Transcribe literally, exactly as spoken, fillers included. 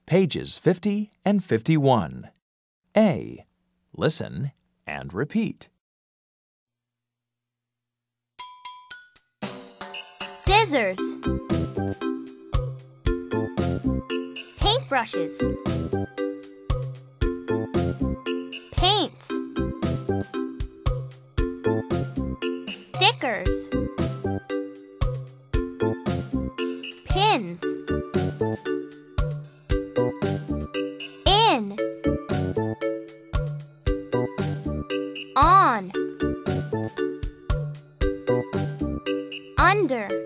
Pages fifty and fifty-one. A. Listen and repeat. Scissors. Paintbrushes. Paints. Stickers. Pins. In. On. Under.